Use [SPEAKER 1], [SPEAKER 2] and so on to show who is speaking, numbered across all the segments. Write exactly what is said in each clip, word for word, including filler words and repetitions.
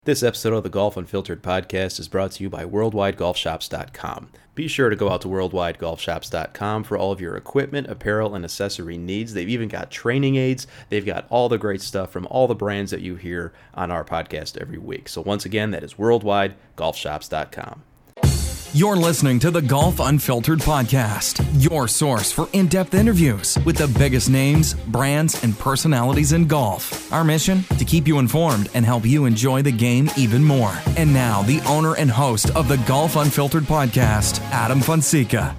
[SPEAKER 1] This episode of the Golf Unfiltered podcast is brought to you by worldwide golf shops dot com. Be sure to go out to worldwide golf shops dot com for all of your equipment, apparel, and accessory needs. They've even got training aids. They've got all the great stuff from all the brands that you hear on our podcast every week. So once again, that is worldwide golf shops dot com.
[SPEAKER 2] You're listening to the Golf Unfiltered podcast, your source for in-depth interviews with the biggest names, brands, and personalities in golf. Our mission? To keep you informed and help you enjoy the game even more. And now, the owner and host of the Golf Unfiltered podcast, Adam Fonseca.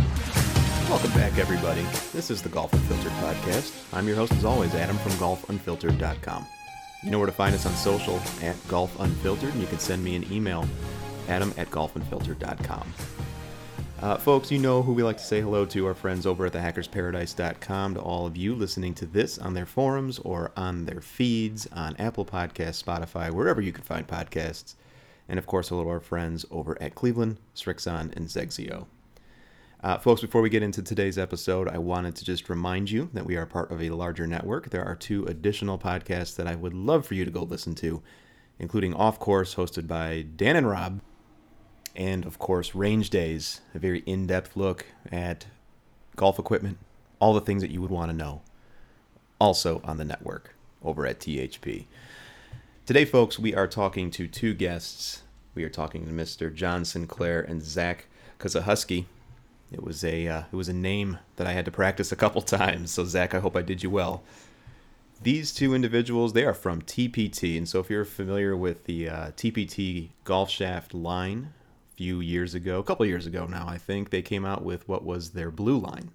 [SPEAKER 1] Welcome back, everybody. This is the Golf Unfiltered podcast. I'm your host, as always, Adam from golf unfiltered dot com. You know where to find us on social, at Golf Unfiltered, and you can send me an email, Adam at golf unfiltered dot com. Uh, folks, you know who we like to say hello to, our friends over at the hackers paradise dot com, to all of you listening to this on their forums or on their feeds, on Apple Podcasts, Spotify, wherever you can find podcasts. And of course, hello to our friends over at Cleveland, Srixon, and Zexio. Uh, folks, before we get into today's episode, I wanted to just remind you that we are part of a larger network. There are two additional podcasts that I would love for you to go listen to, including Off Course, hosted by Dan and Rob, and, of course, Range Days, a very in-depth look at golf equipment, all the things that you would want to know, also on the network over at T H P. Today, folks, we are talking to two guests. We are talking to Mister John Sinclair and Zach Kozahusky. It was a uh, it was a name that I had to practice a couple times, so Zach, I hope I did you well. These two individuals, they are from T P T, and so if you're familiar with the uh, T P T golf shaft line, few years ago, a couple years ago now, I think, they came out with what was their blue line,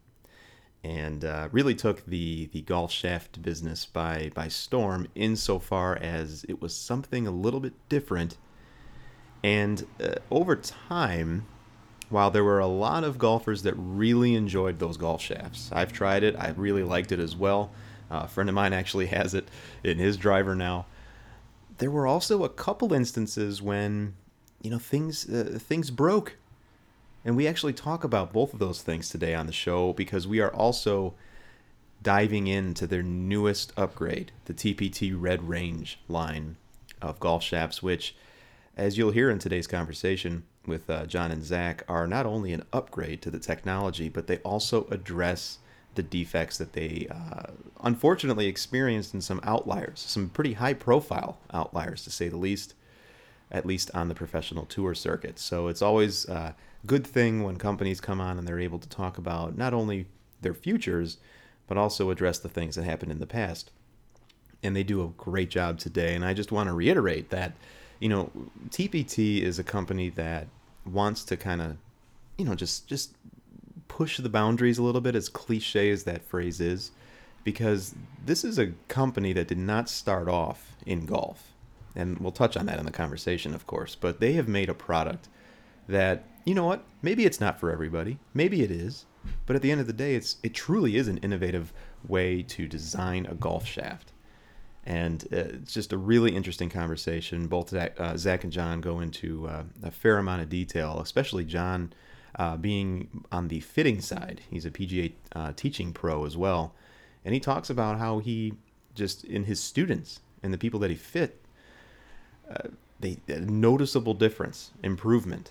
[SPEAKER 1] and uh, really took the the golf shaft business by by storm, insofar as it was something a little bit different. And uh, over time, while there were a lot of golfers that really enjoyed those golf shafts, I've tried it, I really liked it as well. Uh, a friend of mine actually has it in his driver now. There were also a couple instances when you know, things uh, things broke. And we actually talk about both of those things today on the show, because we are also diving into their newest upgrade, the T P T Red Range line of golf shafts, which, as you'll hear in today's conversation with uh, John and Zach, are not only an upgrade to the technology, but they also address the defects that they uh, unfortunately experienced in some outliers, some pretty high-profile outliers, to say the least, at least on the professional tour circuit. So it's always a good thing when companies come on and they're able to talk about not only their futures, but also address the things that happened in the past. And they do a great job today. And I just want to reiterate that, you know, T P T is a company that wants to kind of, you know, just, just push the boundaries a little bit, as cliche as that phrase is, because this is a company that did not start off in golf. And we'll touch on that in the conversation, of course. But they have made a product that, you know what, maybe it's not for everybody. Maybe it is. But at the end of the day, it's it truly is an innovative way to design a golf shaft. And uh, it's just a really interesting conversation. Both Zach, uh, Zach and John go into uh, a fair amount of detail, especially John uh, being on the fitting side. He's a P G A uh, teaching pro as well. And he talks about how he just, in his students and the people that he fit, Uh, they a noticeable difference, improvement,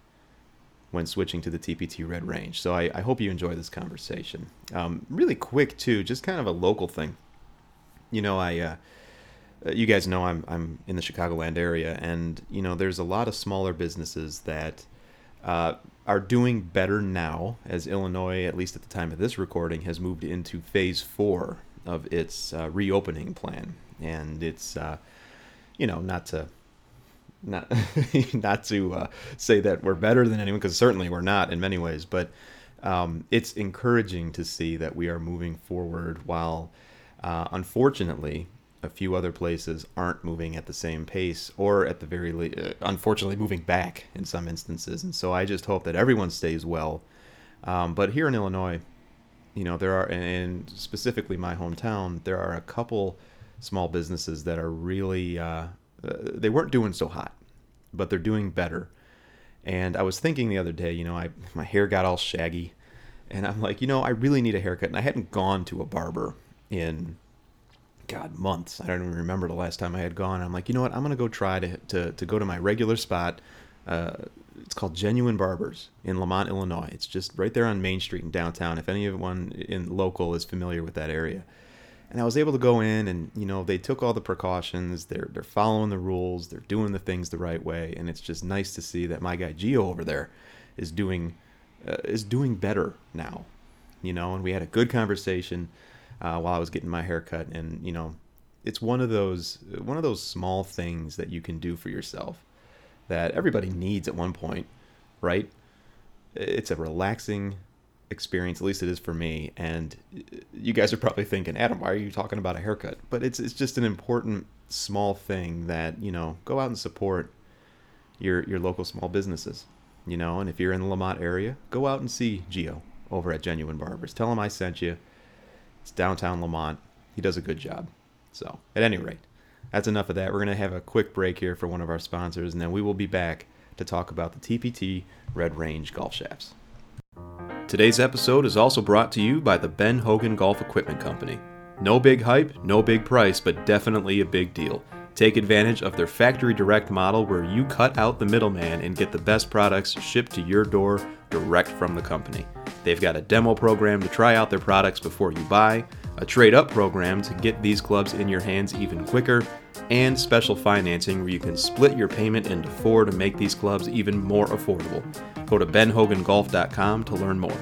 [SPEAKER 1] when switching to the T P T Red Range. So I, I hope you enjoy this conversation. Um, really quick too, just kind of a local thing. You know, I, uh, you guys know I'm I'm in the Chicagoland area, and you know there's a lot of smaller businesses that uh, are doing better now, as Illinois, at least at the time of this recording, has moved into phase four of its uh, reopening plan, and it's. Uh, You know, not to not not to uh, say that we're better than anyone, because certainly we're not in many ways. But um, it's encouraging to see that we are moving forward, while uh, unfortunately a few other places aren't moving at the same pace, or at the very le- uh, unfortunately moving back in some instances. And so I just hope that everyone stays well. Um, but here in Illinois, you know, there are, and specifically my hometown, there are a couple small businesses that are really, uh, uh, they weren't doing so hot, but they're doing better. And I was thinking the other day, you know, I my hair got all shaggy, and I'm like, you know, I really need a haircut. And I hadn't gone to a barber in God, months. I don't even remember the last time I had gone. I'm like, you know what? I'm gonna go try to to, to go to my regular spot. Uh, it's called Genuine Barbers in Lamont, Illinois. It's just right there on Main Street in downtown. If anyone in local is familiar with that area, and I was able to go in, and you know, they took all the precautions. They're they're following the rules. They're doing the things the right way, and it's just nice to see that my guy Gio over there is doing uh, is doing better now. You know, and we had a good conversation uh, while I was getting my hair cut, and you know, it's one of those one of those small things that you can do for yourself that everybody needs at one point, right? It's a relaxing experience, at least it is for me. And you guys are probably thinking, Adam, why are you talking about a haircut? But it's it's just an important small thing that, you know, go out and support your your local small businesses, you know. And if you're in the Lamont area, go out and see Gio over at Genuine Barbers. Tell him I sent you. It's downtown Lamont. He does a good job. So at any rate, that's enough of that. We're going to have a quick break here for one of our sponsors, and then we will be back to talk about the T P T Red Range golf shafts. Today's episode is also brought to you by the Ben Hogan Golf Equipment Company. No big hype, no big price, but definitely a big deal. Take advantage of their factory direct model where you cut out the middleman and get the best products shipped to your door direct from the company. They've got a demo program to try out their products before you buy, a trade-up program to get these clubs in your hands even quicker, and special financing where you can split your payment into four to make these clubs even more affordable. Go to ben hogan golf dot com to learn more.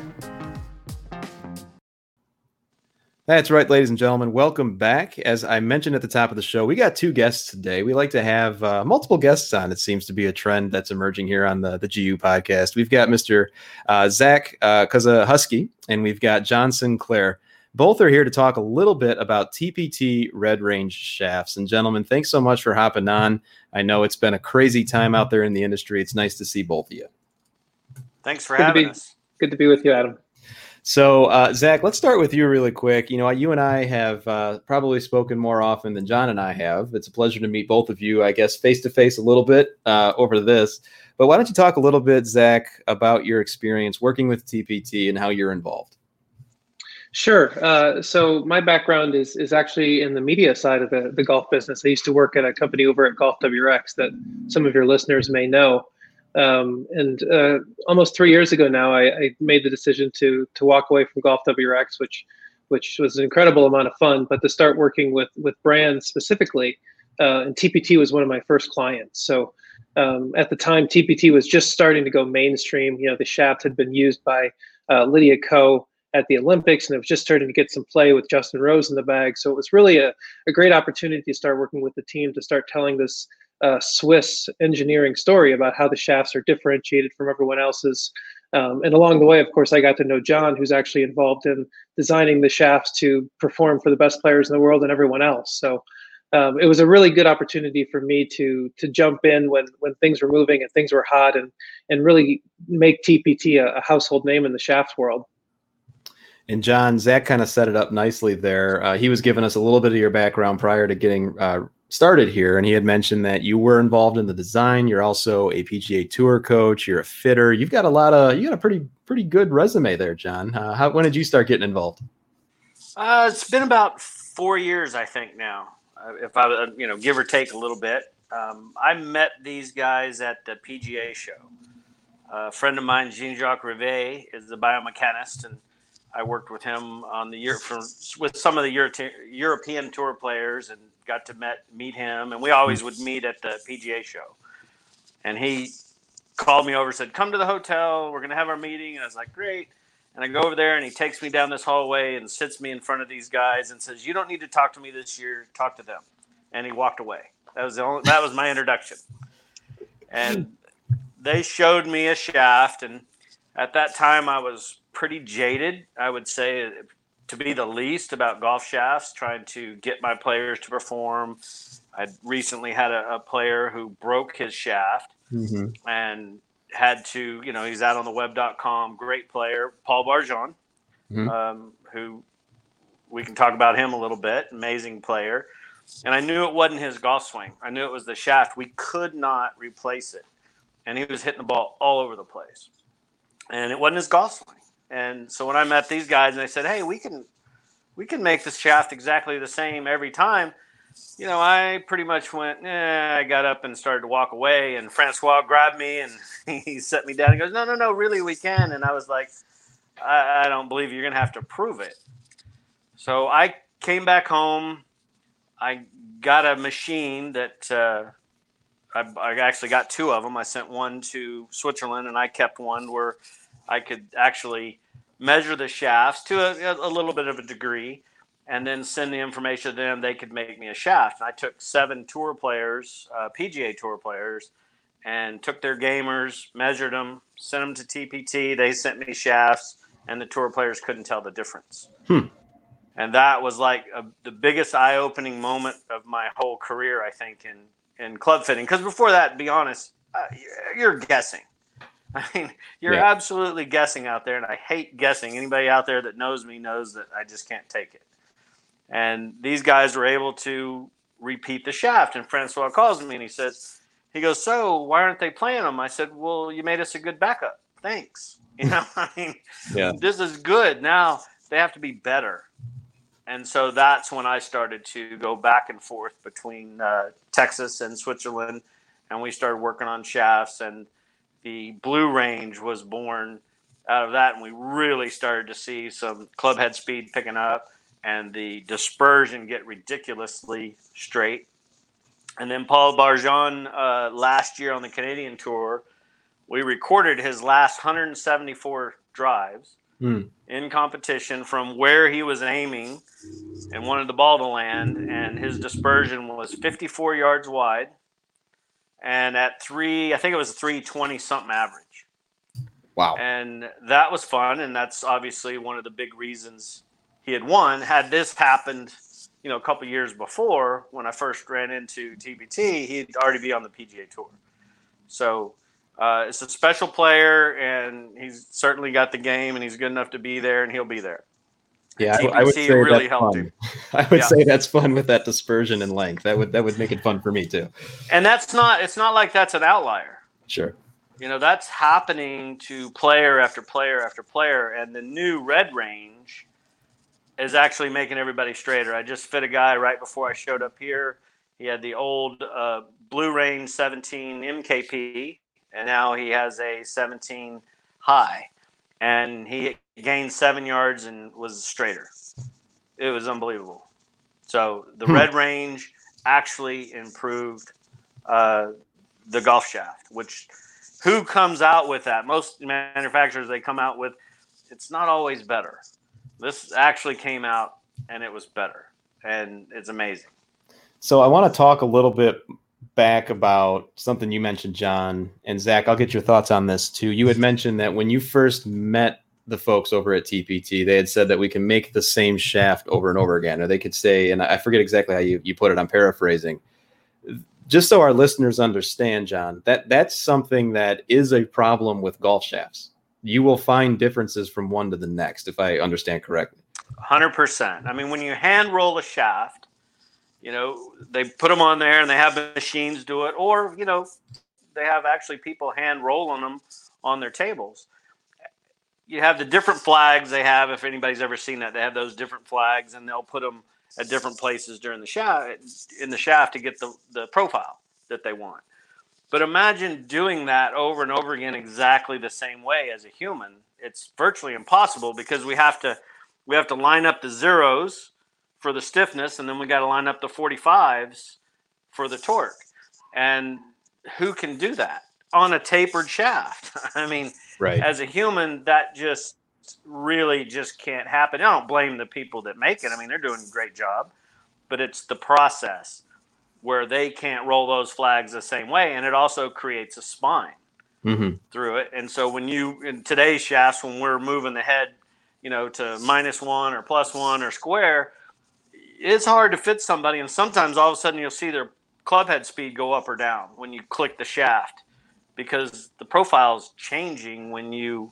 [SPEAKER 1] That's right, ladies and gentlemen. Welcome back. As I mentioned at the top of the show, we got two guests today. We like to have uh, multiple guests on. It seems to be a trend that's emerging here on the, the G U podcast. We've got Mister Uh, Zach uh, Kazahusky, and we've got John Sinclair. Both are here to talk a little bit about T P T Red Range shafts. And gentlemen, thanks so much for hopping on. I know it's been a crazy time out there in the industry. It's nice to see both of you.
[SPEAKER 3] Thanks for
[SPEAKER 4] good
[SPEAKER 3] having
[SPEAKER 4] be,
[SPEAKER 3] us.
[SPEAKER 4] Good to be with you, Adam.
[SPEAKER 1] So, uh, Zach, let's start with you really quick. You know, you and I have uh, probably spoken more often than John and I have. It's a pleasure to meet both of you, I guess, face-to-face a little bit uh, over this. But why don't you talk a little bit, Zach, about your experience working with T P T and how you're involved?
[SPEAKER 4] Sure. Uh, so my background is is actually in the media side of the, the golf business. I used to work at a company over at Golf W R X that some of your listeners may know. Um, and uh, almost three years ago now, I, I made the decision to to walk away from Golf W R X, which which was an incredible amount of fun, but to start working with with brands specifically. Uh, and T P T was one of my first clients. So um, at the time, T P T was just starting to go mainstream. You know, the shaft had been used by uh, Lydia Ko at the Olympics, and it was just starting to get some play with Justin Rose in the bag. So it was really a, a great opportunity to start working with the team to start telling this uh, Swiss engineering story about how the shafts are differentiated from everyone else's. Um, and along the way, of course, I got to know John, who's actually involved in designing the shafts to perform for the best players in the world and everyone else. So um, it was a really good opportunity for me to to jump in when when things were moving and things were hot, and and really make T P T a, a household name in the shafts world.
[SPEAKER 1] And John, Zach kind of set it up nicely there. Uh, he was giving us a little bit of your background prior to getting uh, started here, and he had mentioned that you were involved in the design. You're also a P G A Tour coach. You're a fitter. You've got a lot of, you got a pretty pretty good resume there, John. Uh, how, when did you start getting involved?
[SPEAKER 3] Uh, it's been about four years, I think now, uh, if I, you know, give or take a little bit. Um, I met these guys at the P G A show. Uh, a friend of mine, Jean-Jacques Rivet, is a biomechanist, and I worked with him on the year from with some of the Euro- European tour players, and got to met meet him. And we always would meet at the P G A show. And he called me over, said, "Come to the hotel. We're going to have our meeting." And I was like, "Great." And I go over there, and he takes me down this hallway and sits me in front of these guys and says, "You don't need to talk to me this year. Talk to them." And he walked away. That was the only, that was my introduction. And they showed me a shaft, and at that time I was pretty jaded, I would say, to be the least, about golf shafts, trying to get my players to perform. I'd recently had a, a player who broke his shaft mm-hmm. and had to, you know, he's out on the web dot com, great player, Paul Barjon, mm-hmm. um, who we can talk about him a little bit, amazing player. And I knew it wasn't his golf swing. I knew it was the shaft. We could not replace it. And he was hitting the ball all over the place. And it wasn't his golf swing. And so when I met these guys and they said, "Hey, we can we can make the shaft exactly the same every time. You know, I pretty much went, eh, I got up and started to walk away, and Francois grabbed me and he set me down and goes, no, no, no, really, we can. And I was like, I, I don't believe you're going to have to prove it. So I came back home. I got a machine that uh, I, I actually got two of them. I sent one to Switzerland, and I kept one where I could actually measure the shafts to a, a little bit of a degree, and then send the information to them. They could make me a shaft. And I took seven tour players, uh, P G A tour players, and took their gamers, measured them, sent them to T P T. They sent me shafts, and the tour players couldn't tell the difference.
[SPEAKER 1] Hmm.
[SPEAKER 3] And that was like a, the biggest eye-opening moment of my whole career, I think, in, in club fitting. Because before that, to be honest, uh, you're, you're guessing. I mean, you're yeah. absolutely guessing out there, and I hate guessing. Anybody out there that knows me knows that I just can't take it. And these guys were able to repeat the shaft. And Francois calls me, and he says, he goes, so why aren't they playing them? I said, well, you made us a good backup. Thanks. You know, I mean, yeah. this is good. Now they have to be better. And so that's when I started to go back and forth between uh, Texas and Switzerland, and we started working on shafts, and the Blue Range was born out of that, and we really started to see some club head speed picking up and the dispersion get ridiculously straight. And then Paul Barjon, uh, last year on the Canadian Tour, we recorded his last one hundred seventy-four drives mm. in competition from where he was aiming and wanted the ball to land, and his dispersion was fifty-four yards wide, and at three, I think it was three twenty something average.
[SPEAKER 1] Wow.
[SPEAKER 3] And that was fun, and that's obviously one of the big reasons he had won. Had this happened, you know, a couple years before, when I first ran into T P T, he'd already be on the P G A Tour. So uh, it's a special player, and he's certainly got the game, and he's good enough to be there, and he'll be there.
[SPEAKER 1] Yeah, I, I would say really that's fun. Him. I would yeah. say that's fun with that dispersion and length. That would that would make it fun for me too.
[SPEAKER 3] And that's not. It's not like that's an outlier.
[SPEAKER 1] Sure.
[SPEAKER 3] You know, that's happening to player after player after player, and the new Red Range is actually making everybody straighter. I just fit a guy right before I showed up here. He had the old uh, Blue Range seventeen M K P, and now he has a seventeen high, and he gained seven yards and was straighter. It was unbelievable. So the hmm. Red Range actually improved uh, the golf shaft, which who comes out with that? Most manufacturers, they come out with, it's not always better. This actually came out and it was better, and it's amazing.
[SPEAKER 1] So I want to talk a little bit back about something you mentioned, John, and Zach, I'll get your thoughts on this too. You had mentioned that when you first met the folks over at T P T, they had said that we can make the same shaft over and over again, or they could say, and I forget exactly how you, you put it, I'm paraphrasing. Just so our listeners understand, John, that that's something that is a problem with golf shafts. You will find differences from one to the next, if I understand correctly.
[SPEAKER 3] one hundred percent. I mean, when you hand roll a shaft, you know, they put them on there and they have machines do it, or, you know, they have actually people hand rolling them on their tables. You have the different flags they have. If anybody's ever seen that, they have those different flags, and they'll put them at different places during the shaft, in the shaft, to get the, the profile that they want. But imagine doing that over and over again exactly the same way as a human. It's virtually impossible, because we have to we have to line up the zeros for the stiffness, and then we got to line up the forty-fives for the torque. And who can do that on a tapered shaft? I mean, right. As a human, that just really just can't happen. I don't blame the people that make it. I mean, they're doing a great job, but it's the process where they can't roll those flags the same way. And it also creates a spine mm-hmm. through it. And so when you, in today's shafts, when we're moving the head, you know, to minus one or plus one or square, it's hard to fit somebody. And sometimes all of a sudden you'll see their club head speed go up or down when you click the shaft, because the profile is changing when you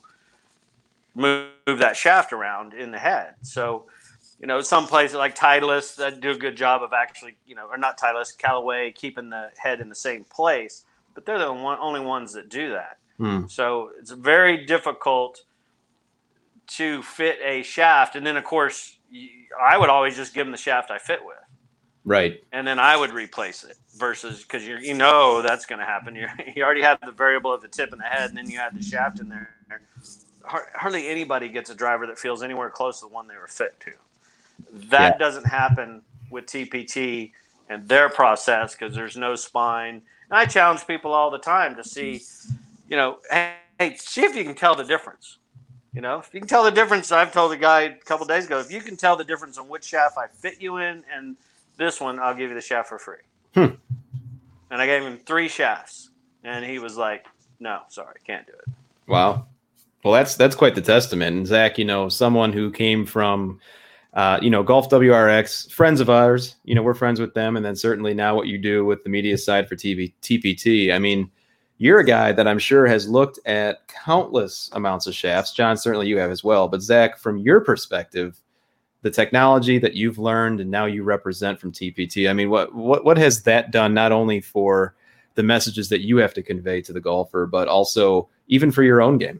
[SPEAKER 3] move that shaft around in the head. So, you know, some places like Titleist that do a good job of actually, you know, or not Titleist, Callaway, keeping the head in the same place, but they're the one, only ones that do that. Mm. So it's very difficult to fit a shaft. And then, of course, I would always just give them the shaft I fit with.
[SPEAKER 1] Right.
[SPEAKER 3] And then I would replace it versus because you you know that's going to happen. You you already have the variable of the tip and the head, and then you add the shaft in there. Hardly anybody gets a driver that feels anywhere close to the one they were fit to. That yeah. doesn't happen with T P T and their process because there's no spine. And I challenge people all the time to see, you know, hey, hey, see if you can tell the difference. You know, if you can tell the difference, I've told a guy a couple days ago, if you can tell the difference on which shaft I fit you in and this one, I'll give you the shaft for free.
[SPEAKER 1] Hmm.
[SPEAKER 3] And I gave him three shafts, and he was like, no, sorry, can't do it.
[SPEAKER 1] Wow. Well, that's that's quite the testament. And Zach, you know, someone who came from, uh, you know, Golf W R X, friends of ours, you know, we're friends with them. And then certainly now what you do with the media side for T V, T P T. I mean, you're a guy that I'm sure has looked at countless amounts of shafts. John, certainly you have as well. But Zach, from your perspective, the technology that you've learned and now you represent from T P T, I mean, what what what has that done not only for the messages that you have to convey to the golfer, but also even for your own game?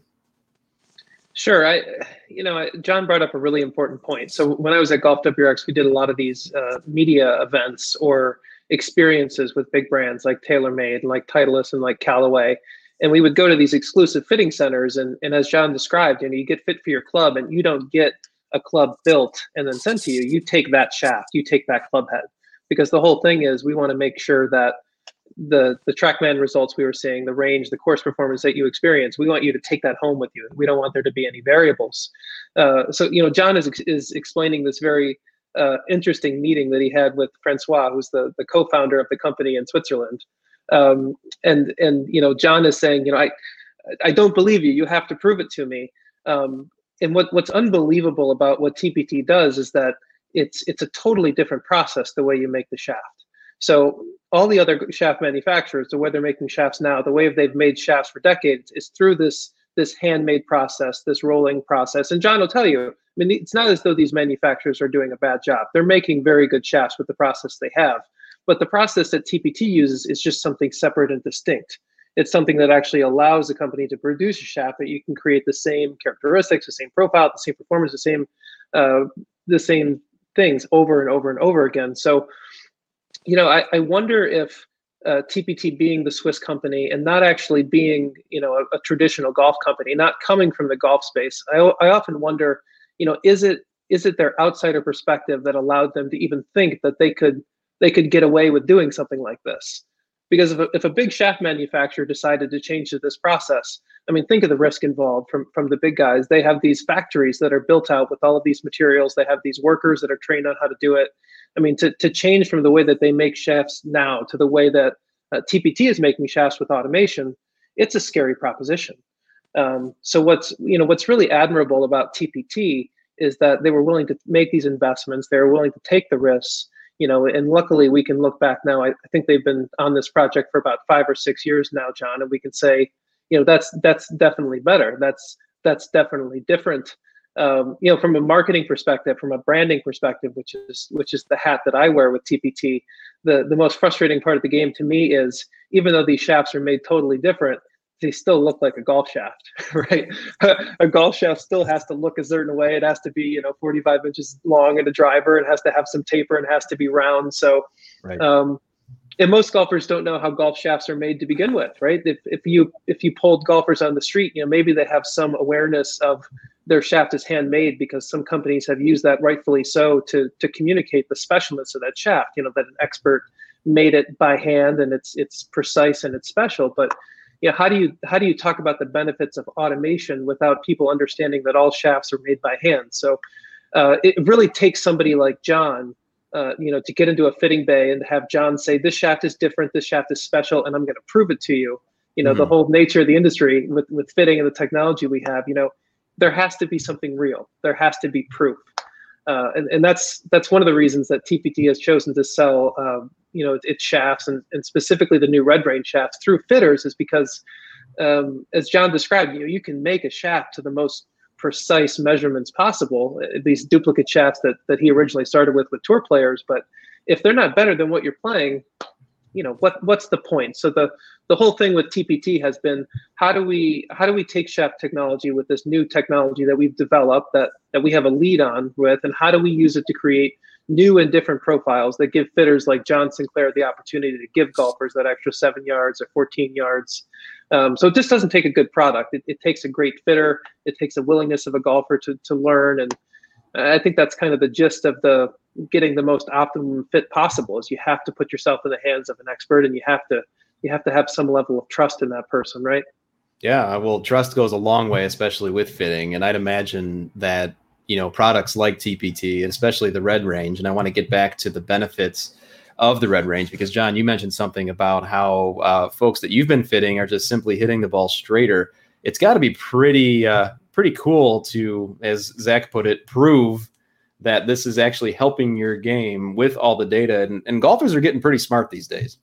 [SPEAKER 4] Sure. I, you know, John brought up a really important point. So when I was at Golf W R X, we did a lot of these uh, media events or experiences with big brands like TaylorMade, like Titleist, and like Callaway. And we would go to these exclusive fitting centers. And, and as John described, you know, you get fit for your club and you don't get a club built and then sent to you. You take that shaft, you take that club head, because the whole thing is we want to make sure that the the TrackMan results we were seeing, the range, the course performance that you experience, we want you to take that home with you. We don't want there to be any variables. Uh, so, you know, John is is explaining this very uh, interesting meeting that he had with Francois, who's the, the co-founder of the company in Switzerland. Um, and, and, you know, John is saying, you know, I, I don't believe you. You have to prove it to me. Um, and what, what's unbelievable about what T P T does is that it's it's a totally different process, the way you make the shaft. So all the other shaft manufacturers, the way they're making shafts now, the way they've made shafts for decades is through this, this handmade process, this rolling process. And John will tell you, I mean, it's not as though these manufacturers are doing a bad job. They're making very good shafts with the process they have. But the process that T P T uses is just something separate and distinct. It's something that actually allows a company to produce a shaft that you can create the same characteristics, the same profile, the same performance, the same, uh, the same things over and over and over again. So, you know, I, I wonder if uh, T P T being the Swiss company and not actually being, you know, a, a traditional golf company, not coming from the golf space, I, I often wonder, you know, is it is it their outsider perspective that allowed them to even think that they could they could get away with doing something like this? Because if a, if a big shaft manufacturer decided to change to this process, I mean, think of the risk involved from, from the big guys. They have these factories that are built out with all of these materials. They have these workers that are trained on how to do it. I mean, to, to change from the way that they make shafts now to the way that uh, T P T is making shafts with automation, it's a scary proposition. Um, so what's, you know, what's really admirable about T P T is that they were willing to make these investments. They were willing to take the risks. You know, and luckily we can look back now. I, I think they've been on this project for about five or six years now, John, and we can say, you know, that's that's definitely better. That's that's definitely different. Um, you know, from a marketing perspective, from a branding perspective, which is which is the hat that I wear with T P T. The the most frustrating part of the game to me is even though these shafts are made totally different, they still look like a golf shaft, right? A golf shaft still has to look a certain way. It has to be, you know, forty-five inches long in a driver. It has to have some taper and has to be round. So, right. um, and most golfers don't know how golf shafts are made to begin with, right? If if you if you polled golfers on the street, you know, maybe they have some awareness of their shaft is handmade because some companies have used that, rightfully so, to to communicate the specialness of that shaft. You know, that an expert made it by hand and it's it's precise and it's special, but you know, how do you how do you talk about the benefits of automation without people understanding that all shafts are made by hand? So uh, it really takes somebody like John, uh, you know, to get into a fitting bay and have John say, this shaft is different, this shaft is special, and I'm going to prove it to you. You know, mm-hmm. the whole nature of the industry with, with fitting and the technology we have, you know, there has to be something real. There has to be proof. Uh, and, and that's that's one of the reasons that T P T has chosen to sell um, you know, its shafts and, and specifically the new Red Range shafts through fitters is because, um, as John described, you know, you can make a shaft to the most precise measurements possible, these duplicate shafts that, that he originally started with with tour players. But if they're not better than what you're playing, you know, what what's the point? So the the whole thing with T P T has been how do we how do we take shaft technology with this new technology that we've developed that that we have a lead on with, and how do we use it to create new and different profiles that give fitters like John Sinclair the opportunity to give golfers that extra seven yards or fourteen yards. Um, so it just doesn't take a good product. It, it takes a great fitter. It takes a willingness of a golfer to to learn. And I think that's kind of the gist of the getting the most optimum fit possible is you have to put yourself in the hands of an expert, and you have to you have to have some level of trust in that person, right?
[SPEAKER 1] Yeah, well, trust goes a long way, especially with fitting. And I'd imagine that, you know, products like T P T, especially the Red Range, and I want to get back to the benefits of the Red Range, because John, you mentioned something about how uh, folks that you've been fitting are just simply hitting the ball straighter. It's got to be pretty, uh, pretty cool to, as Zach put it, prove that this is actually helping your game with all the data. And, and golfers are getting pretty smart these days.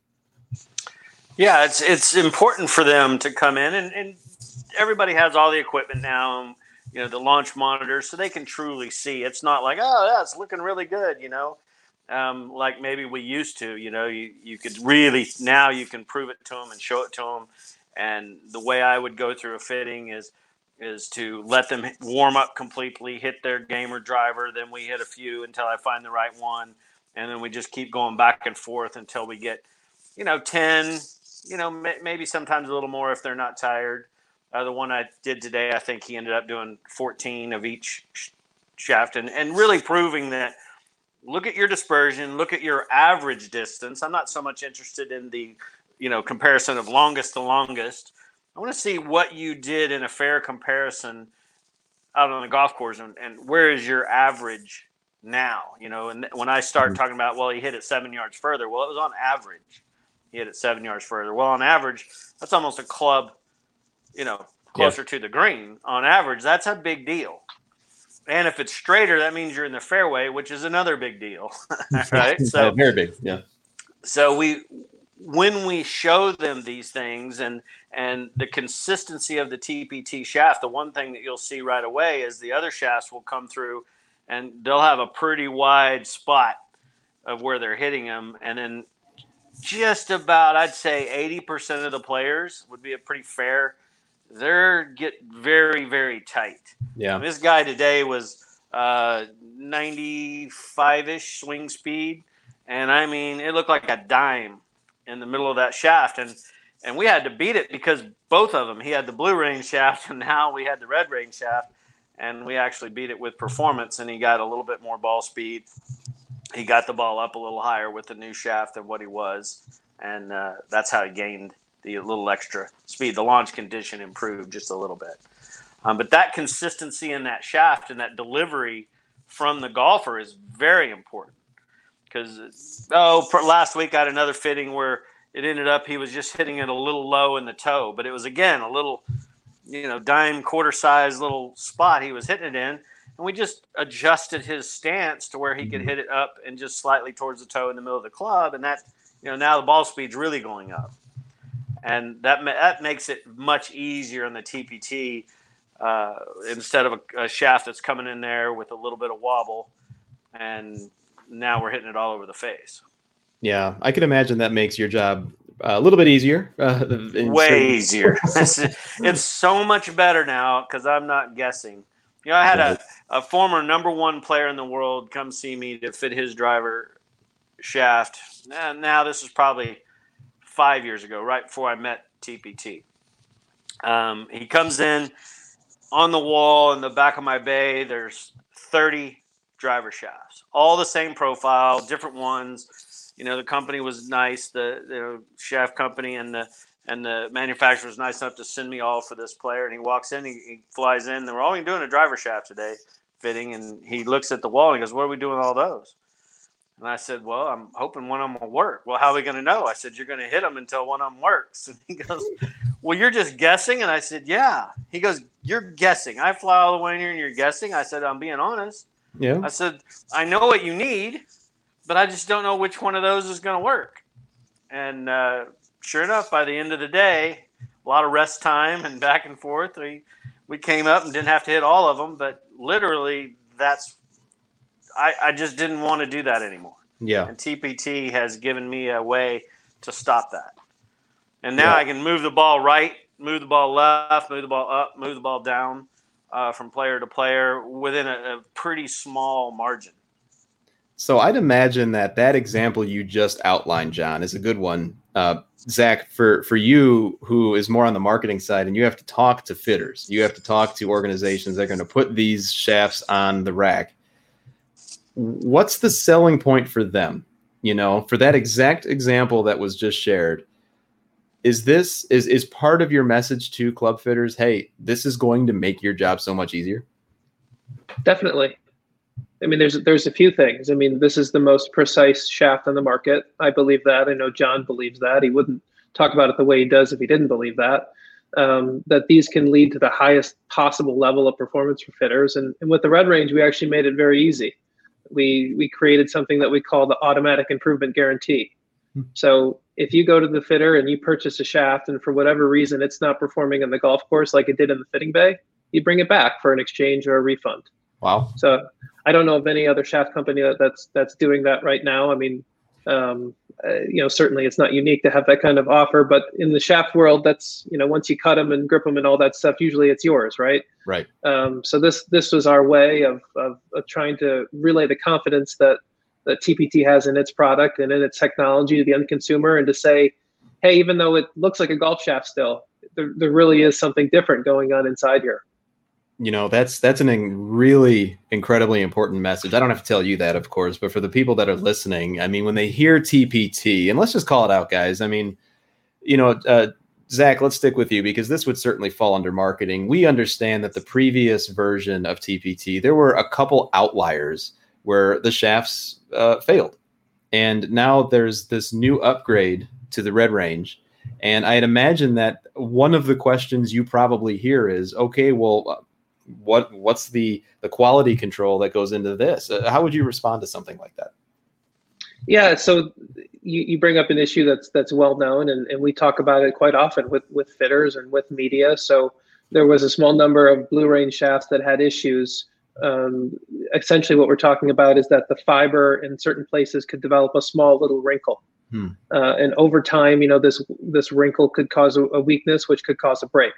[SPEAKER 3] Yeah, it's it's important for them to come in, and, and everybody has all the equipment now, you know, the launch monitors, so they can truly see. It's not like, oh, yeah, it's looking really good, you know, um, like maybe we used to, you know, you, you could really, now you can prove it to them and show it to them. And the way I would go through a fitting is is to let them warm up completely, hit their gamer driver, then we hit a few until I find the right one, and then we just keep going back and forth until we get, you know, ten, you know, maybe sometimes a little more if they're not tired. Uh, the one I did today, I think he ended up doing fourteen of each sh- shaft, and, and really proving that look at your dispersion, look at your average distance. I'm not so much interested in the, you know, comparison of longest to longest. I want to see what you did in a fair comparison out on the golf course, and, and where is your average now, you know. And when I start talking about, well, he hit it seven yards further, well, it was on average. He hit it seven yards further. Well, on average, that's almost a club, you know, closer yeah. to the green. On average, that's a big deal. And if it's straighter, that means you're in the fairway, which is another big deal, right? So
[SPEAKER 1] very big, yeah.
[SPEAKER 3] So we, when we show them these things and and the consistency of the T P T shaft, the one thing that you'll see right away is the other shafts will come through, and they'll have a pretty wide spot of where they're hitting them, and then just about, I'd say eighty percent of the players would be a pretty fair. They're get very, very tight.
[SPEAKER 1] Yeah.
[SPEAKER 3] And this guy today was uh, ninety-five-ish swing speed. And I mean, it looked like a dime in the middle of that shaft. And, and we had to beat it because both of them, he had the blue range shaft and now we had the red range shaft. And we actually beat it with performance, and he got a little bit more ball speed. He got the ball up a little higher with the new shaft than what he was, and uh, that's how he gained the little extra speed. The launch condition improved just a little bit. Um, but that consistency in that shaft and that delivery from the golfer is very important. Because, oh, last week I had another fitting where it ended up he was just hitting it a little low in the toe, but it was, again, a little, you know, dime quarter-size little spot he was hitting it in. And we just adjusted his stance to where he could hit it up and just slightly towards the toe in the middle of the club. And that, you know, now the ball speed's really going up. And that that makes it much easier on the T P T uh, instead of a, a shaft that's coming in there with a little bit of wobble. And now we're hitting it all over the face.
[SPEAKER 1] Yeah, I can imagine that makes your job a little bit easier. Uh,
[SPEAKER 3] Way
[SPEAKER 1] certain-
[SPEAKER 3] easier. It's so much better now because I'm not guessing. You know, I had a, a former number one player in the world come see me to fit his driver shaft. And now this is probably five years ago, right before I met T P T. Um, he comes in on the wall in the back of my bay. There's thirty driver shafts, all the same profile, different ones. You know, the company was nice, the, the shaft company and the And the manufacturer was nice enough to send me all for this player. And he walks in, he, he flies in. And we're only doing a driver shaft today, fitting. And he looks at the wall and he goes, "What are we doing with all those?" And I said, "Well, I'm hoping one of them will work." "Well, how are we going to know?" I said, "You're going to hit them until one of them works." And he goes, "Well, you're just guessing?" And I said, "Yeah." He goes, "You're guessing. I fly all the way in here and you're guessing?" I said, "I'm being honest."
[SPEAKER 1] Yeah.
[SPEAKER 3] I said, "I know what you need, but I just don't know which one of those is going to work." And, uh, sure enough, by the end of the day, a lot of rest time and back and forth, we we came up and didn't have to hit all of them. But literally, that's I, I just didn't want to do that anymore.
[SPEAKER 1] Yeah.
[SPEAKER 3] And T P T has given me a way to stop that. And now
[SPEAKER 1] Yeah.
[SPEAKER 3] I can move the ball right, move the ball left, move the ball up, move the ball down uh, from player to player within a, a pretty small margin.
[SPEAKER 1] So I'd imagine that that example you just outlined, John, is a good one. Uh, Zach, for, for you, who is more on the marketing side, and you have to talk to fitters, you have to talk to organizations that are going to put these shafts on the rack. What's the selling point for them? You know, for that exact example that was just shared, is this is is part of your message to club fitters? Hey, this is going to make your job so much easier.
[SPEAKER 4] Definitely. I mean, there's there's a few things. I mean, this is the most precise shaft on the market. I believe that. I know John believes that. He wouldn't talk about it the way he does if he didn't believe that. Um, that these can lead to the highest possible level of performance for fitters. And, and with the Red Range, we actually made it very easy. We we created something that we call the automatic improvement guarantee. So if you go to the fitter and you purchase a shaft and for whatever reason it's not performing in the golf course like it did in the fitting bay, you bring it back for an exchange or a refund.
[SPEAKER 1] Wow.
[SPEAKER 4] So I don't know of any other shaft company that, that's that's doing that right now. I mean, um, uh, you know, certainly it's not unique to have that kind of offer, but in the shaft world, that's, you know, once you cut them and grip them and all that stuff, usually it's yours, right?
[SPEAKER 1] Right.
[SPEAKER 4] Um, so this this was our way of, of of trying to relay the confidence that that T P T has in its product and in its technology to the end consumer, and to say, hey, even though it looks like a golf shaft still, there, there really is something different going on inside here.
[SPEAKER 1] You know, that's that's a really incredibly important message. I don't have to tell you that, of course, but for the people that are listening, I mean, when they hear T P T, and let's just call it out, guys. I mean, you know, uh, Zach, let's stick with you because this would certainly fall under marketing. We understand that the previous version of T P T, there were a couple outliers where the shafts uh, failed. And now there's this new upgrade to the Red Range. And I'd imagine that one of the questions you probably hear is, okay, well, what what's the, the quality control that goes into this? Uh, how would you respond to something like that?
[SPEAKER 4] Yeah, so you, you bring up an issue that's that's well known, and, and we talk about it quite often with, with fitters and with media. So there was a small number of Blue Range shafts that had issues. Um, essentially what we're talking about is that the fiber in certain places could develop a small little wrinkle. Hmm. Uh, and over time, you know, this this wrinkle could cause a, a weakness, which could cause a break.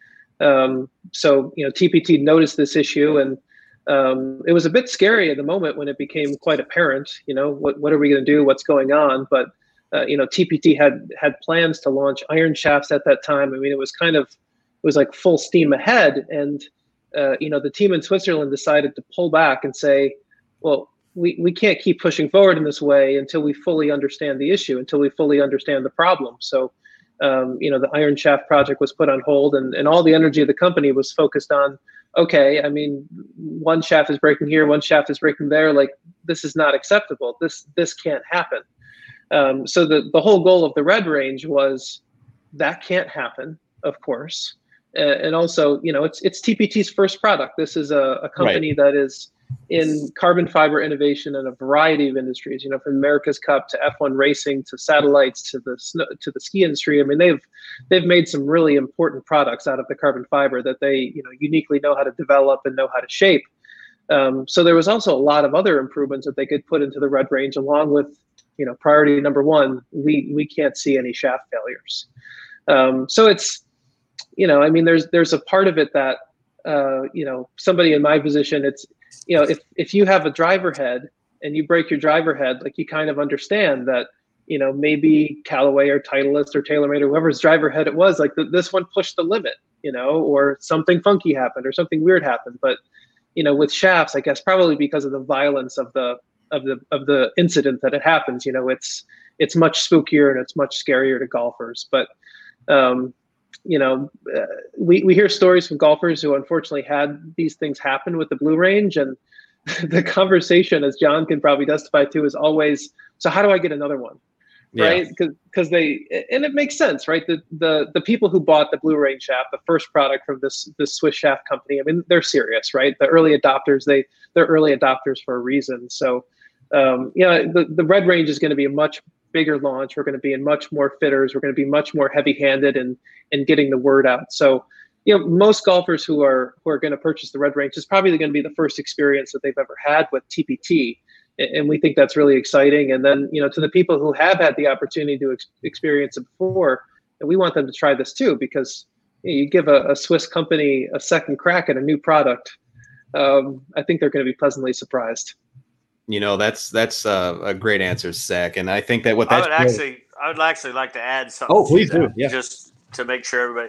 [SPEAKER 4] Um, so, you know, T P T noticed this issue, and um, it was a bit scary at the moment when it became quite apparent, you know, what, what are we going to do? What's going on? But, uh, you know, T P T had had plans to launch iron shafts at that time. I mean, it was kind of, it was like full steam ahead. And, uh, you know, the team in Switzerland decided to pull back and say, well, we, we can't keep pushing forward in this way until we fully understand the issue, until we fully understand the problem. So, um, you know, the iron shaft project was put on hold, and, and all the energy of the company was focused on, okay, I mean, one shaft is breaking here, one shaft is breaking there. Like, this is not acceptable. This, this can't happen. Um, so the, the whole goal of the Red Range was that can't happen, of course. Uh, and also, you know, it's, it's T P T's first product. This is a, a company right. that is in carbon fiber innovation in a variety of industries, you know, from America's Cup to F one racing to satellites to the snow, to the ski industry. I mean, they've they've made some really important products out of the carbon fiber that they, you know, uniquely know how to develop and know how to shape. Um, so there was also a lot of other improvements that they could put into the Red Range, along with, you know, priority number one, we we can't see any shaft failures. Um, so it's, you know, I mean, there's there's a part of it that, uh, you know, somebody in my position, it's, you know, if, if you have a driver head and you break your driver head, like, you kind of understand that, you know, maybe Callaway or Titleist or TaylorMade or whoever's driver head it was, like, the, this one pushed the limit, you know, or something funky happened or something weird happened. But, you know, with shafts, I guess probably because of the violence of the of the of the incident that it happens, you know, it's it's much spookier and it's much scarier to golfers. But um, you know, uh, we, we hear stories from golfers who unfortunately had these things happen with the Blue Range, and the conversation, as John can probably testify to, is always, so how do I get another one? Yeah. Right? Because they, and it makes sense, right? The, the the people who bought the Blue Range shaft, the first product from this this Swiss shaft company, I mean, they're serious, right? The early adopters, they they're early adopters for a reason. So, um, you know, the, the Red Range is going to be a much bigger launch. We're going to be in much more fitters. We're going to be much more heavy-handed in in getting the word out. So, you know, most golfers who are who are going to purchase the Red Range is probably going to be the first experience that they've ever had with T P T. And we think that's really exciting. And then, you know, to the people who have had the opportunity to ex- experience it before, and we want them to try this too, because you know, you give a, a Swiss company a second crack at a new product. Um, I think they're going to be pleasantly surprised.
[SPEAKER 1] You know, that's that's uh, a great answer, Zach. And I think that what
[SPEAKER 3] I
[SPEAKER 1] that's
[SPEAKER 3] would actually, I would actually like to add something.
[SPEAKER 1] Oh, please
[SPEAKER 3] to
[SPEAKER 1] do.
[SPEAKER 3] that,
[SPEAKER 1] Yeah.
[SPEAKER 3] Just to make sure everybody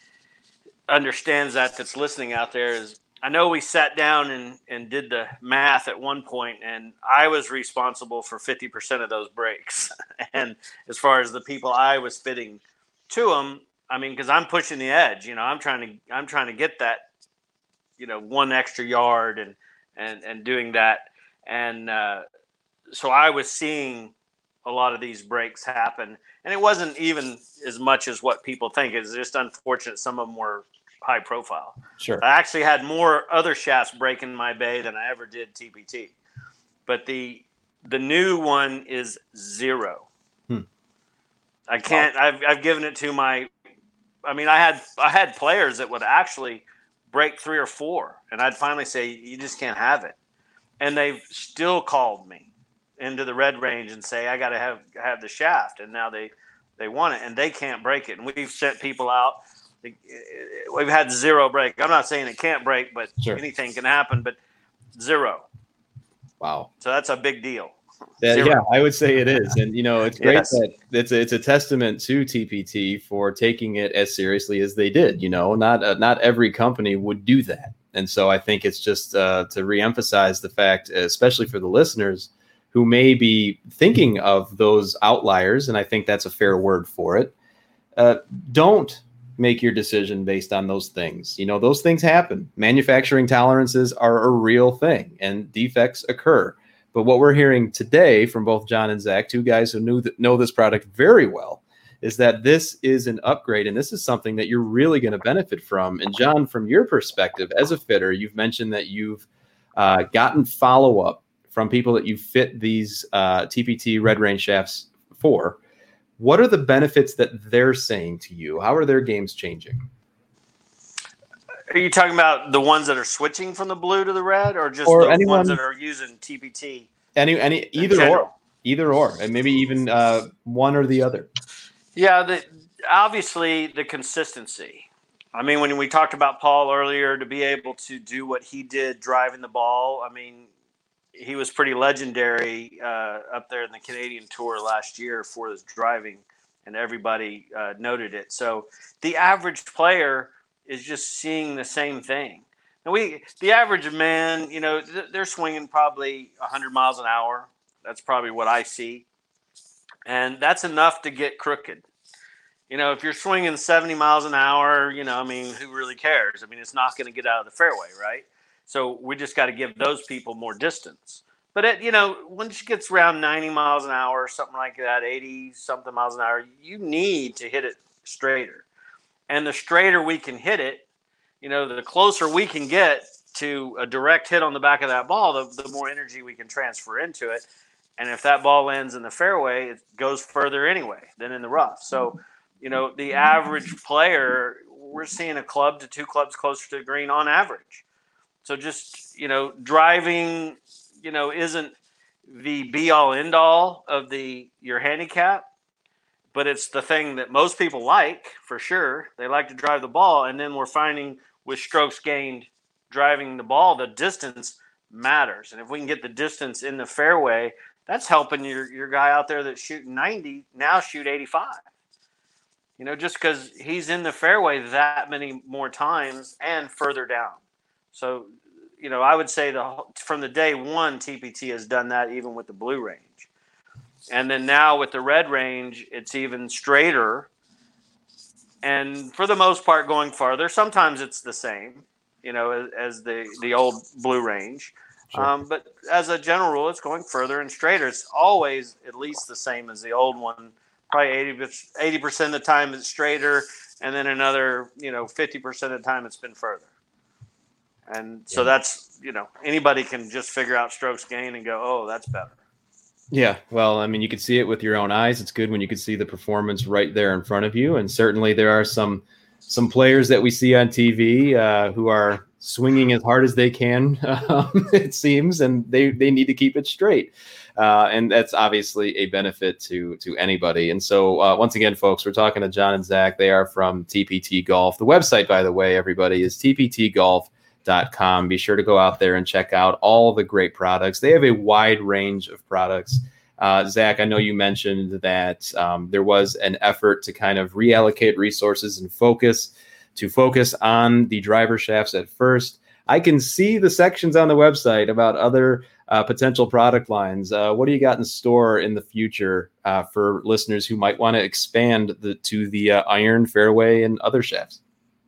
[SPEAKER 3] understands that that's listening out there is, I know we sat down and, and did the math at one point, and I was responsible for fifty percent of those breaks. And as far as the people I was fitting to them, I mean, because I'm pushing the edge, you know, I'm trying to I'm trying to get that, you know, one extra yard and and and doing that, and uh, so I was seeing a lot of these breaks happen, and it wasn't even as much as what people think. It's just unfortunate some of them were high profile.
[SPEAKER 1] Sure.
[SPEAKER 3] I actually had more other shafts break in my bay than I ever did T P T. But the the new one is zero.
[SPEAKER 1] Hmm.
[SPEAKER 3] I can't wow. I've I've given it to my I mean I had I had players that would actually break three or four, and I'd finally say, you just can't have it. And they've still called me into the red range and say, I gotta have have the shaft, and now they they want it and they can't break it. And we've sent people out. We've had zero break. I'm not saying it can't break, but
[SPEAKER 1] sure.
[SPEAKER 3] anything can happen, but zero.
[SPEAKER 1] Wow.
[SPEAKER 3] So that's a big deal.
[SPEAKER 1] That, yeah, I would say it is. And, you know, it's great
[SPEAKER 3] yes.
[SPEAKER 1] that it's a, it's a testament to T P T for taking it as seriously as they did. You know, not uh, not every company would do that. And so I think it's just uh, to reemphasize the fact, especially for the listeners who may be thinking of those outliers, and I think that's a fair word for it, uh, don't make your decision based on those things. You know, those things happen. Manufacturing tolerances are a real thing, and defects occur. But what we're hearing today from both John and Zach, two guys who knew that, know this product very well, is that this is an upgrade, and this is something that you're really going to benefit from. And John, from your perspective as a fitter, you've mentioned that you've uh, gotten follow-up from people that you fit these uh, T P T Red Range shafts for. What are the benefits that they're saying to you? How are their games changing?
[SPEAKER 3] Are you talking about the ones that are switching from the blue to the red, or just
[SPEAKER 1] or
[SPEAKER 3] the
[SPEAKER 1] anyone,
[SPEAKER 3] ones that are using T P T?
[SPEAKER 1] Any, any, either or, either or, and maybe even uh, one or the other.
[SPEAKER 3] Yeah, the, obviously the consistency. I mean, when we talked about Paul earlier, to be able to do what he did driving the ball, I mean, he was pretty legendary uh, up there in the Canadian Tour last year for his driving, and everybody uh, noted it. So the average player is just seeing the same thing. And we, the average man, you know, th- they're swinging probably one hundred miles an hour. That's probably what I see. And that's enough to get crooked. You know, if you're swinging seventy miles an hour, you know, I mean, who really cares? I mean, it's not going to get out of the fairway, right? So we just got to give those people more distance. But, it, you know, once it gets around ninety miles an hour or something like that, eighty-something miles an hour, you need to hit it straighter. And the straighter we can hit it, you know, the closer we can get to a direct hit on the back of that ball, the, the more energy we can transfer into it. And if that ball lands in the fairway, it goes further anyway than in the rough. So, you know, the average player, we're seeing a club to two clubs closer to the green on average. So just, you know, driving, you know, isn't the be-all, end-all of the your handicap, but it's the thing that most people like, for sure. They like to drive the ball, and then we're finding with strokes gained driving the ball, the distance matters. And if we can get the distance in the fairway, that's helping your, your guy out there that's shooting ninety now shoot eighty-five. You know, just because he's in the fairway that many more times and further down. So, you know, I would say the from the day one, T P T has done that even with the blue range. And then now with the red range, it's even straighter. And for the most part, going farther. Sometimes it's the same, you know, as, as the, the old blue range.
[SPEAKER 1] Sure.
[SPEAKER 3] Um, but as a general rule, it's going further and straighter. It's always at least the same as the old one. Probably eighty percent of the time it's straighter, and then another, you know, fifty percent of the time it's been further. And so yeah. that's, you know, anybody can just figure out strokes gained and go, oh, that's better.
[SPEAKER 1] Yeah, well, I mean, you can see it with your own eyes. It's good when you can see the performance right there in front of you. And certainly there are some some players that we see on T V uh, who are swinging as hard as they can, um, it seems, and they, they need to keep it straight. Uh, and that's obviously a benefit to to anybody. And so uh, once again, folks, we're talking to John and Zach. They are from T P T Golf. The website, by the way, everybody, is T P T golf dot com. Be sure to go out there and check out all the great products. They have a wide range of products. Uh, Zach, I know you mentioned that um, there was an effort to kind of reallocate resources and focus to focus on the driver shafts at first. I can see the sections on the website about other uh, potential product lines. Uh, what do you got in store in the future uh, for listeners who might want to expand the, to the uh, iron, fairway, and other shafts?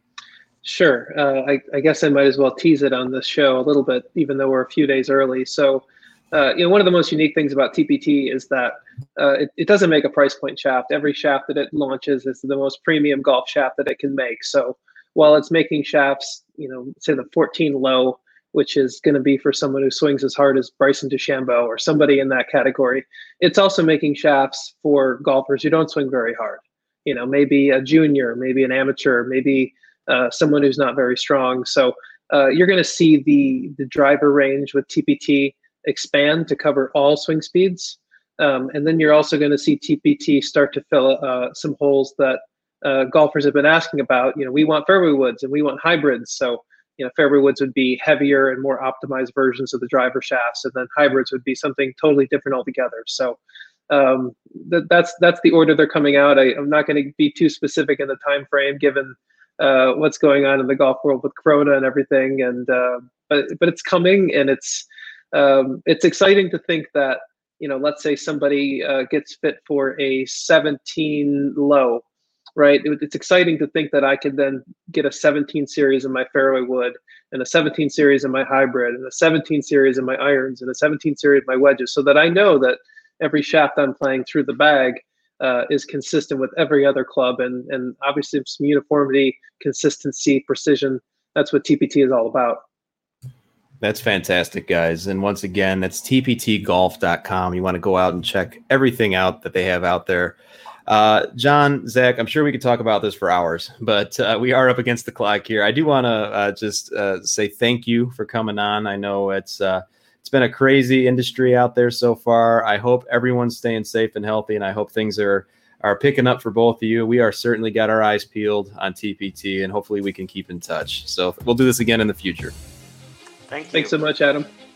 [SPEAKER 4] Sure. Uh, I, I guess I might as well tease it on this show a little bit, even though we're a few days early. So, uh, you know, one of the most unique things about T P T is that uh, it, it doesn't make a price point shaft. Every shaft that it launches is the most premium golf shaft that it can make. So while it's making shafts, you know, say the fourteen low, which is going to be for someone who swings as hard as Bryson DeChambeau or somebody in that category, it's also making shafts for golfers who don't swing very hard. You know, maybe a junior, maybe an amateur, maybe uh, someone who's not very strong. So uh, you're going to see the the driver range with T P T expand to cover all swing speeds. Um, and then you're also going to see T P T start to fill uh, some holes that uh, golfers have been asking about. You know, we want fairway woods and we want hybrids. So, you know, fairway woods would be heavier and more optimized versions of the driver shafts, and then hybrids would be something totally different altogether. So um, th- that's that's the order they're coming out. I, I'm not going to be too specific in the time frame, given uh, what's going on in the golf world with Corona and everything. And uh, but but it's coming, and it's um, it's exciting to think that, you know, let's say somebody uh, gets fit for a seventeen low, right? It, it's exciting to think that I could then get a seventeen series in my fairway wood, and a seventeen series in my hybrid, and a seventeen series in my irons, and a seventeen series in my wedges, so that I know that every shaft I'm playing through the bag uh, is consistent with every other club, and and obviously some uniformity, consistency, precision. That's what T P T is all about.
[SPEAKER 1] That's fantastic, guys. And once again, that's T P T golf dot com. You want to go out and check everything out that they have out there. Uh, John, Zach, I'm sure we could talk about this for hours, but uh, we are up against the clock here. I do want to uh, just uh, say thank you for coming on. I know it's uh, it's been a crazy industry out there so far. I hope everyone's staying safe and healthy, and I hope things are are picking up for both of you. We are certainly got our eyes peeled on T P T, and hopefully we can keep in touch. So we'll do this again in the future.
[SPEAKER 3] Thank you.
[SPEAKER 4] Thanks so much, Adam.